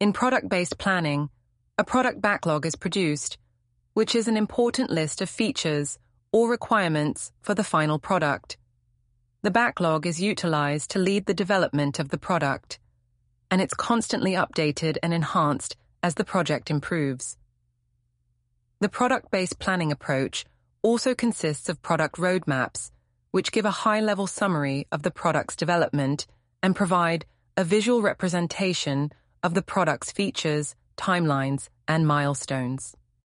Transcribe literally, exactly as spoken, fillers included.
In product-based planning, a product backlog is produced, which is an important list of features or requirements for the final product. The backlog is utilized to lead the development of the product, and it's constantly updated and enhanced as the project improves. The product-based planning approach also consists of product roadmaps, which give a high-level summary of the product's development and provide a visual representation of the product's features, timelines, and milestones.